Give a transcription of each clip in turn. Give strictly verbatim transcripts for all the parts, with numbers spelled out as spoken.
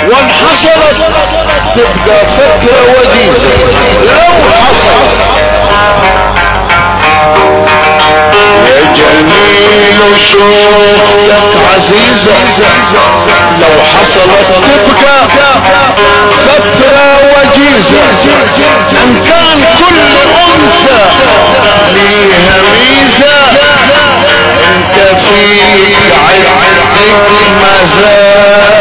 وان حصلت تبقى فكرة وجيزة. لو حصلت يا جميل شوفتك عزيزة، لو حصلت تبقى فترة وجيزة. ان كان كل انثى ليها ميزة، انت فيك عدك مزايا.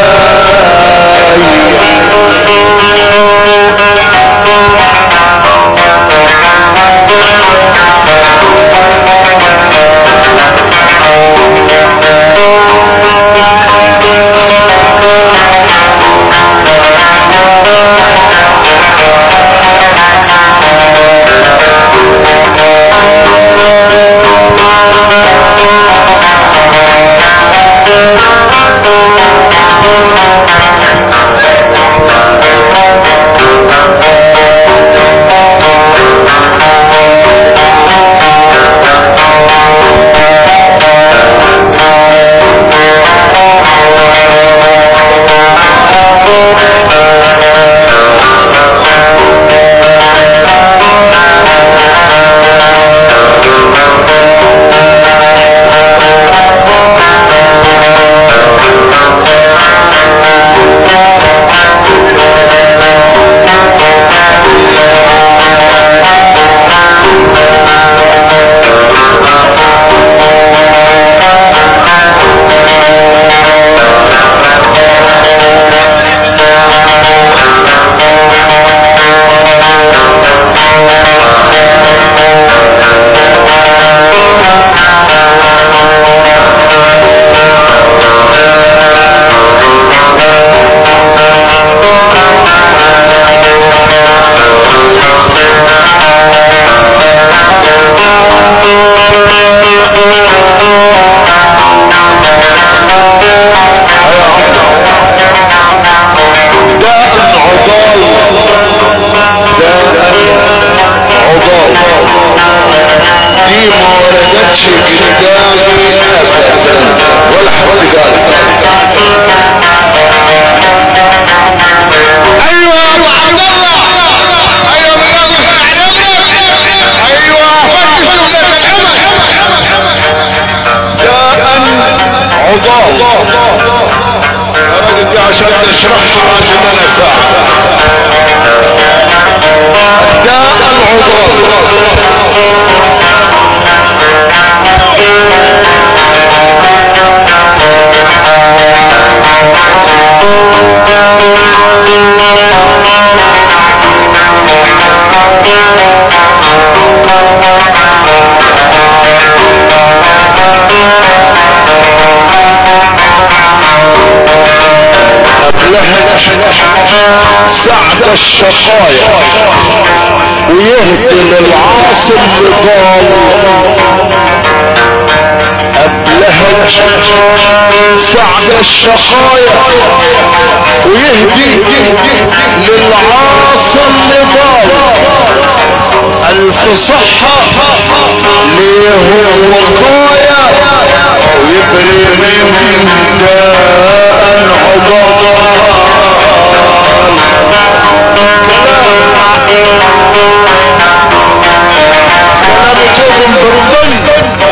سعد الشقايا ويهدي للعاصي الضال. ابلهج سعد الشقايا ويهدي للعاصي الضال. الف صحة ليهم وقايا ويبري من داء عضال. كلام جزم بالظن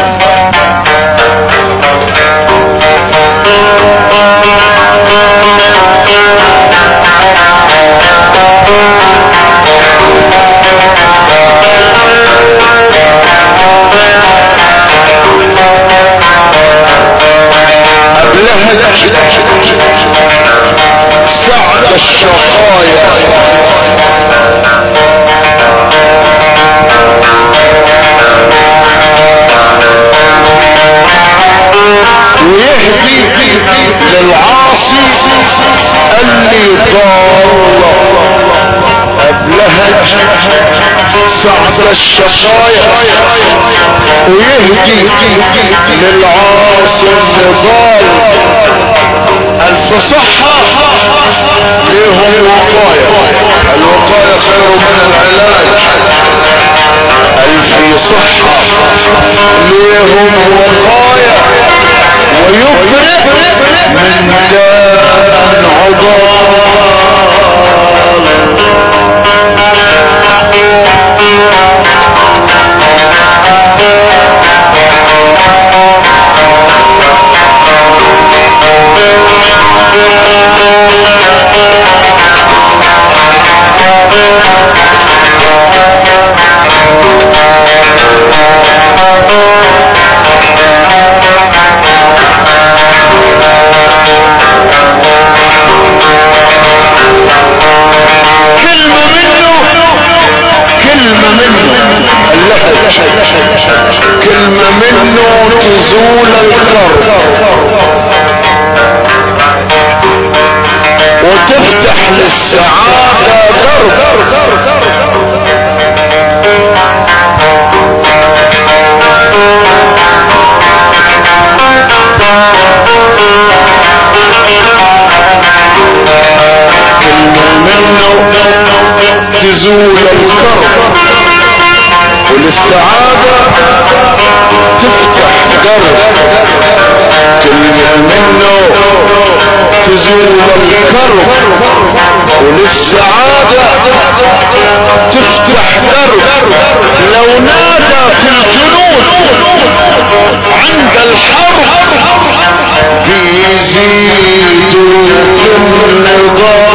أبلهج سعد الشقايا ويهدي للعاصي اللي ضال. أبلهج سعد الشقايا ويهدي للعاصي اللي ضال. الف صحة ليهم وقاية، الوقاية خير من العلاج. الف صحة ليهم وقاية ويبرئ من داء عضال. وتفتح للسعادة درب. منه تزول الكرب وللسعادة تفتح درب. كلمة منه تزول الكرب وللسعادة تفتح درب. لو نادى في الجنود عند الحرب بيزيدوا في النضال.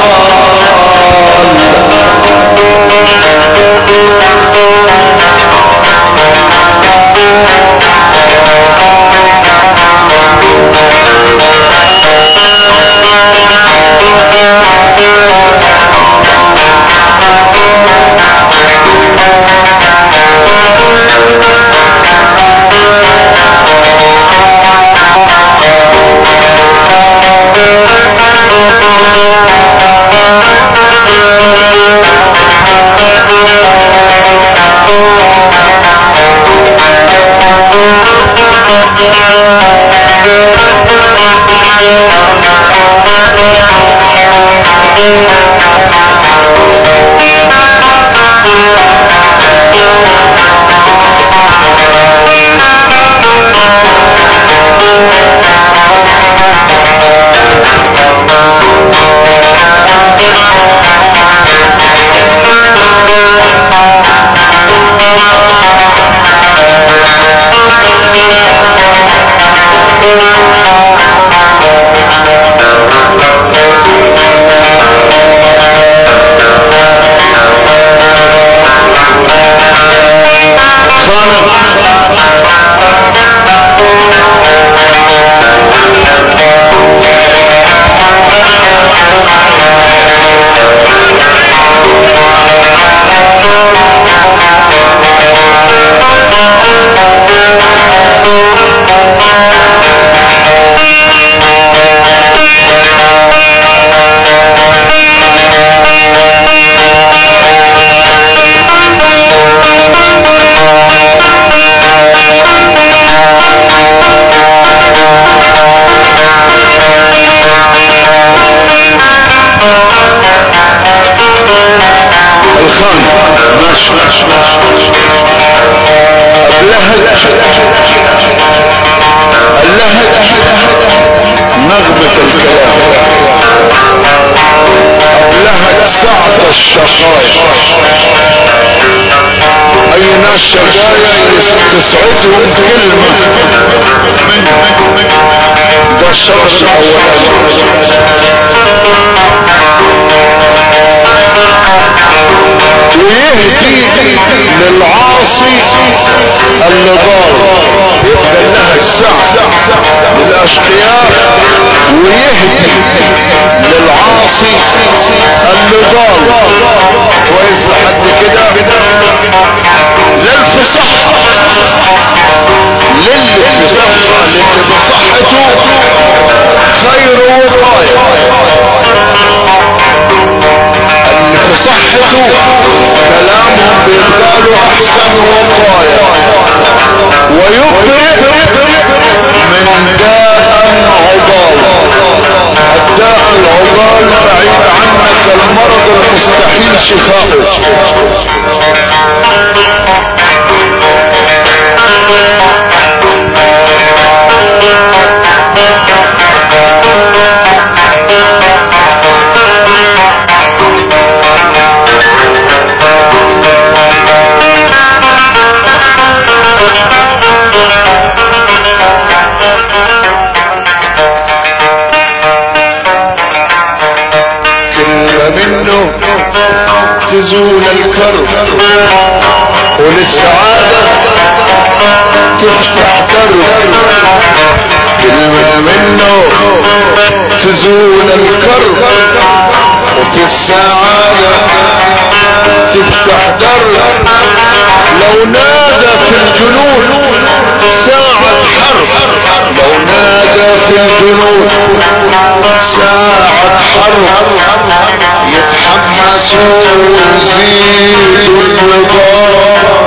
نغمة الكلام أبلهت سعد الشقايا. أي ناس شقايا تسعدهم كلمة من ده الشرط الأولاني. ويهدي للعاصي اللي ضال، يبقى لها سعد للأشقياء، ويهدي للعاصي اللي ضال. كويس لحد كده. للفصحة للي بصحة للي بصحته خير وقاية. اللي في صحته كلامهم بيقالوا احسن وقاية، ويبرئ من داء عضال. الداء العضال بعيد عنك المرض المستحيل شفاؤه. منه تزول الكرب وللسعادة تفتح درب. كلمة منه تزول الكرب وفي السعادة تفتح درب. لو نادى في الجنود ساعة حرب، لو نادى في الجنود ساعة حرب يتحمسوا ويزيدوا النضال.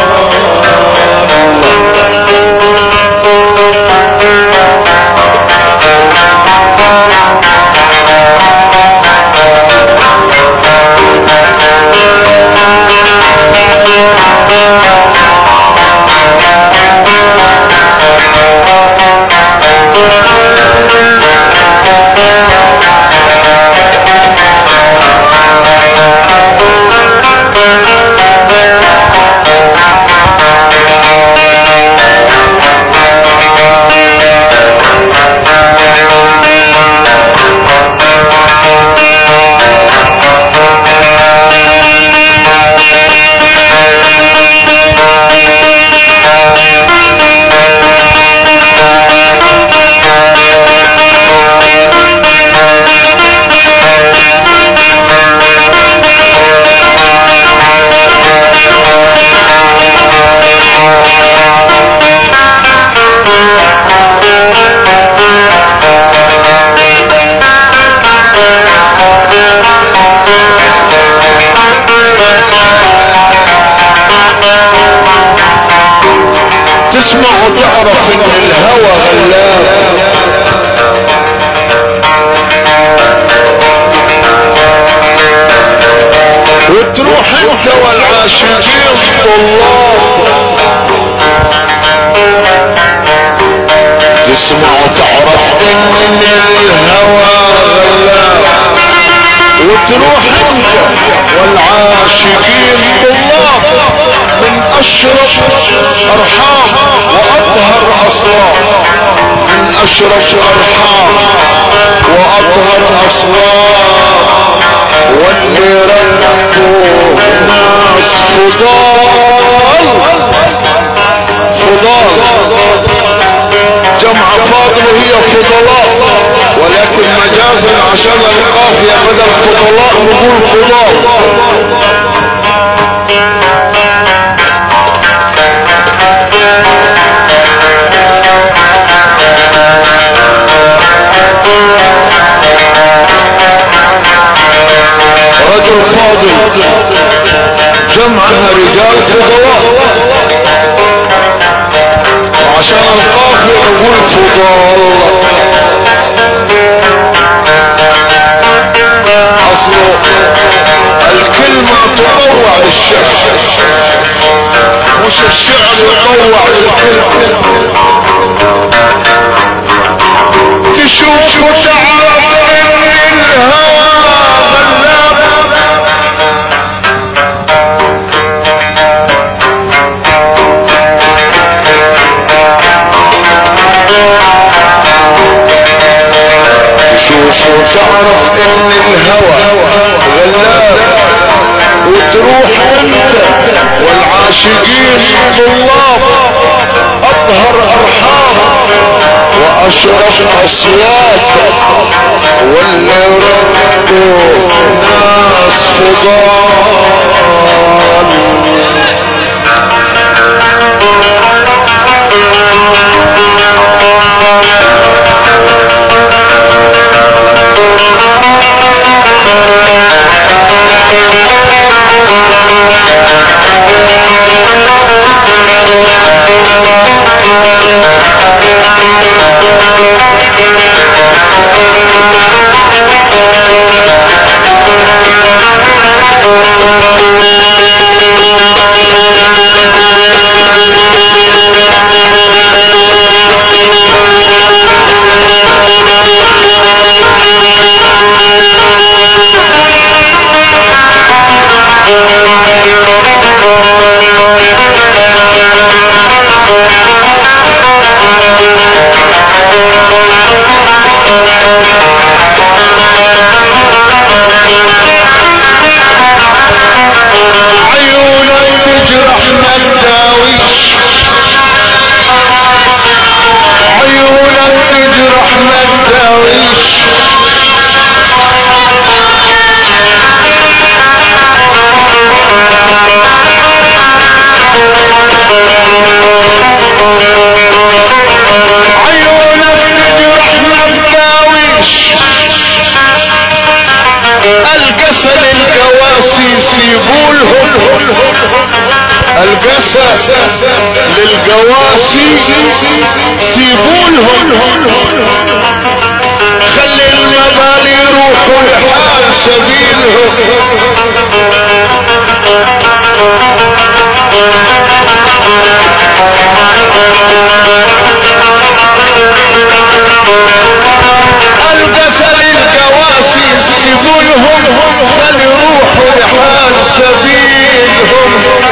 تسمع وتعرف ان الهوى غلاب، وتروح انت والعاشقين طلاب. تسمع وتعرف ان الهوى غلاب، وتروح انت والعاشقين طلاب من اشرف ارحام واطهر اصوات، من اشرف ارحام واطهر اصوات، واللي ربوا ناس فضال فضال جمع فاضل هي فضلاء، ولكن مجازا عشان القافية بدل فضلاء نقول فضال. رجل فاضل جمعنا رجال فضلاء، وعشان القافية نقول فضال. اصله الكلمة تطوع الشعر، مش الشعر يطوع الكلمة. تشوف وتعرف ان الهوى غلاب، تشوف وتعرف ان الهوى غلاب، وتروح انت والعاشقين طلاب اطهر ارحام واشرف اصوات، واللي ربوا ناس فضال. النساء للقواسي سيبولهم، خلي المبالي يروحوا لحال سبيلهم. القسل القواسي سيبولهم، خلي يروحوا لحال سبيلهم.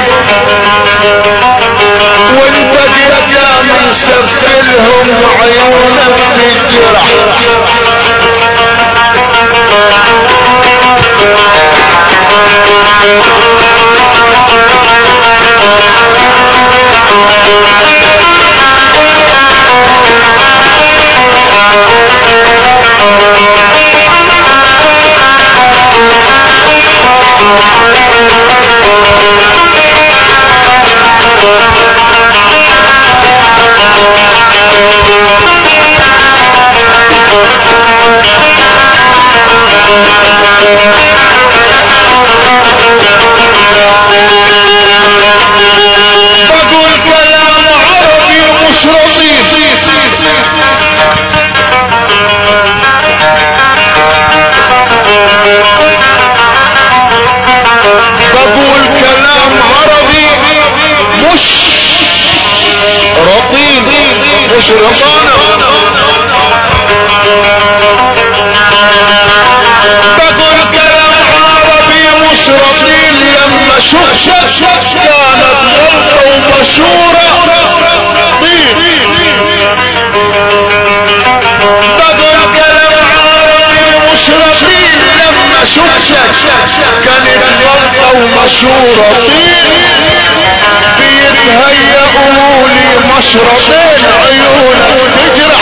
وانت قدام سفلهم عيونك تجرح، بقول كلام عربي مش لطيف، بقول كلام عربي مش رطيب، مش رطانة. بقول كلام عربي مش رطيب، لما شفت كانت غلطة ومشهورة طيب. بقول كلام عربي مش رطيب، لما شفت كانت غلطة ومشهورة طيب. بيتهيئوا لي مشربين عيونك تجرح،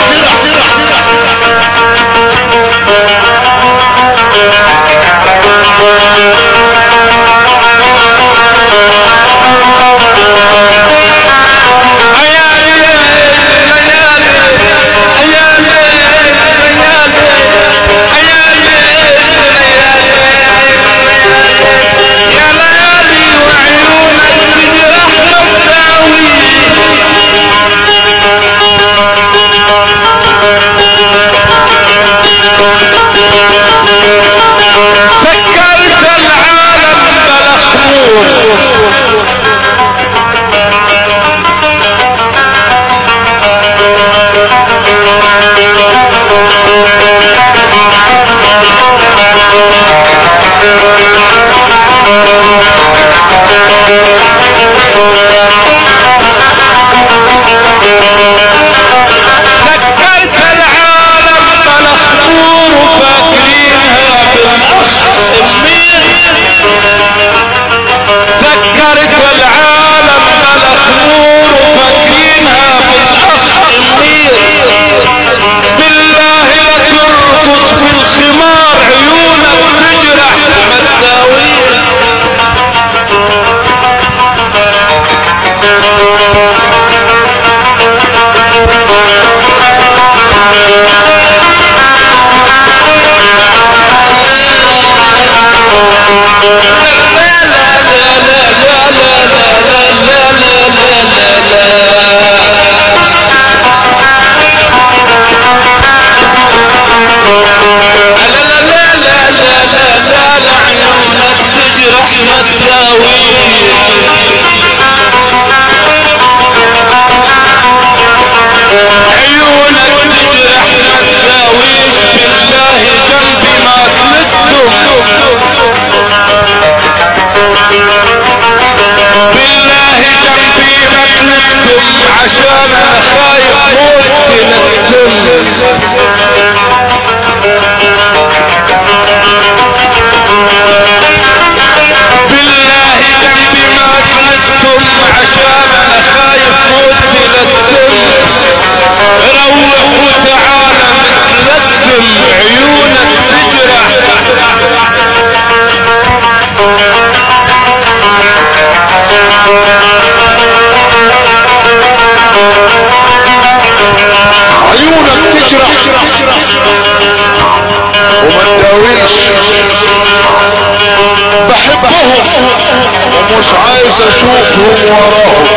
بحبهم ومش عايز اشوفهم وراهم.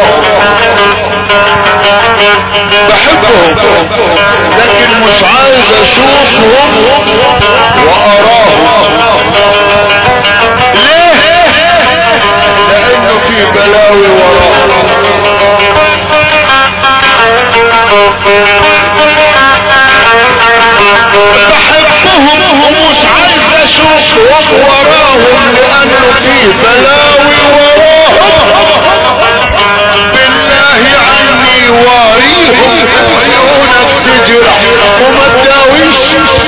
بحبهم لكن مش عايز اشوفهم واراهم. ليه؟ لانه في بلاوي وراهم. بحبهم ومش عايز اشوفهم وراهم لانه في بلاوي وراهم. بالله عني واريهم عيونك تجرح وما تداويش.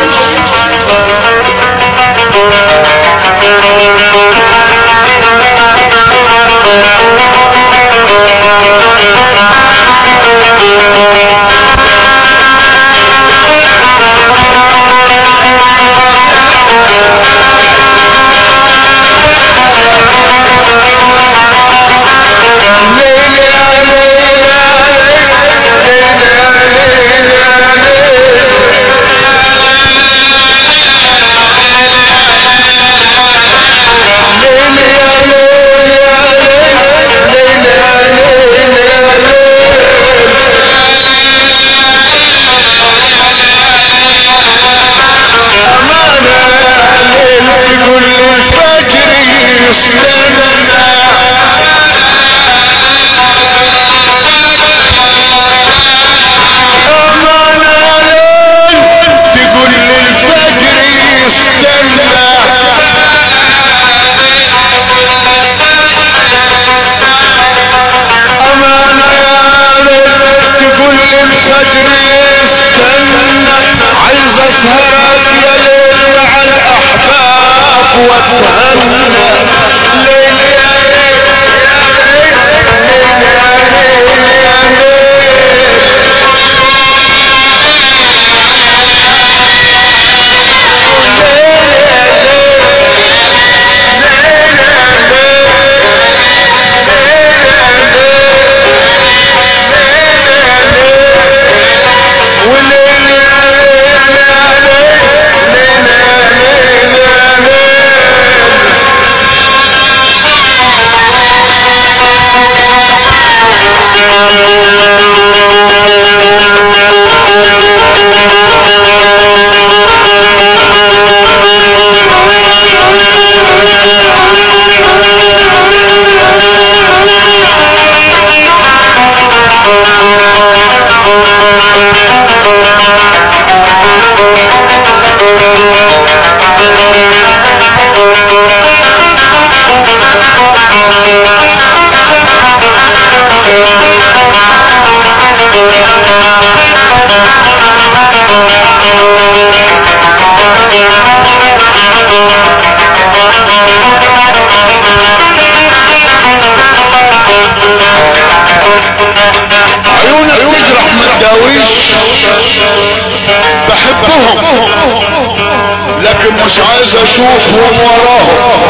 لكن مش عايز اشوفهم وراهم.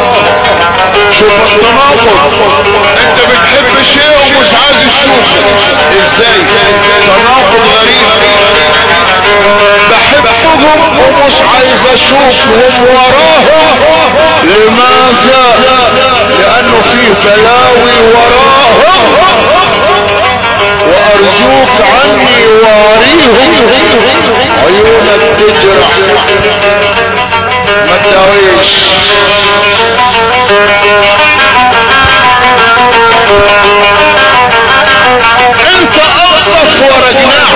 شوف التناقض، انت بتحب شيء ومش عايز تشوفه، ازاي؟ تناقض غريب. بحبهم ومش عايز اشوفهم وراهم. لماذا؟ لانه فيه بلاوي وراهم، وارجوك عني واريهم عيونك تجرح ما تداويش. انت الطف ورا جناح،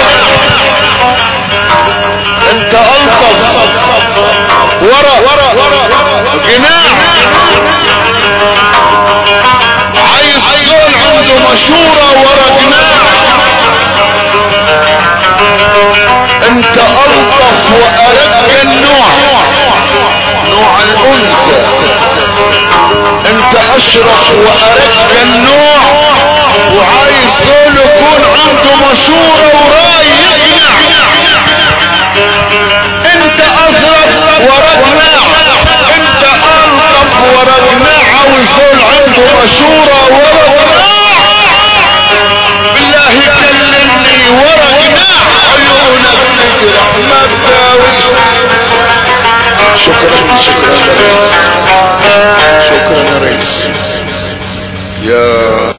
انت الطف ورا جناح. عايز زول عنده مشورة ورا جناح. انت الطف وارق النوع، نوع الانثى. انت اشرف وارق النوع، وعايز زول يكون عنده مشورة وراي يقنع. انت اصرف ورقناع، انت الطف ورقناع، عاوز زول عنده مشورة وراي